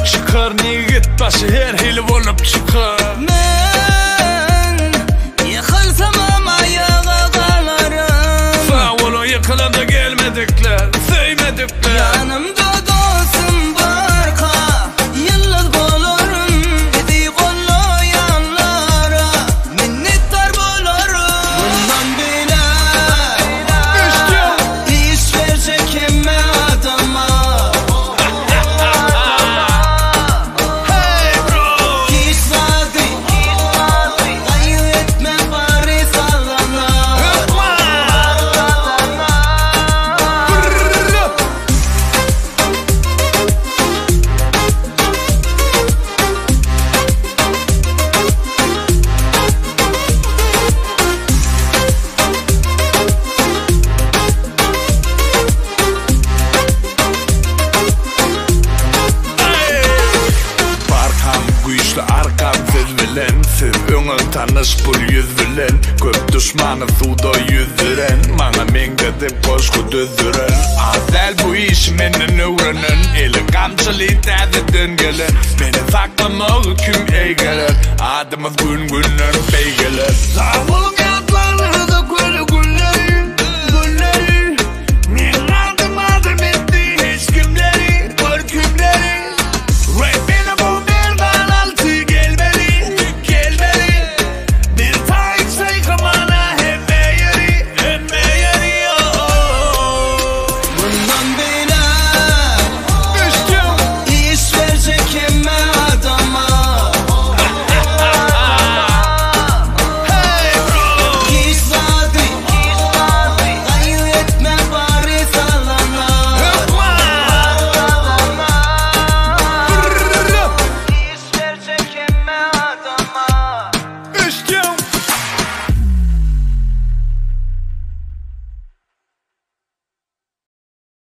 olup çıkar, nigit başı her hili olup çıkar. Men yıkılsam ama ayağa kalarım. Sağ olu yıkıla da gelmedikler, sevmedikler. Yanımda dostum barka, yıldız bulurum. Bizi kollayanlara minnettar bulurum. Bundan bile iş verecek emme adama. Hey bro, Hiç vadi, ayı etme bari sallana. Barkam güýçli, arkam siz bilen. Siz öňe tanış bu yüz bilen. Köp düşmanı suda yüzdüren, maňa meňde dep goşgu dözdüren. Azel bu iş menden öwrenen, eli gamçyly täzeden gelen. Meni saklamagy kim eýgeler, adymyz gün günden beýgeler. Sağ olun.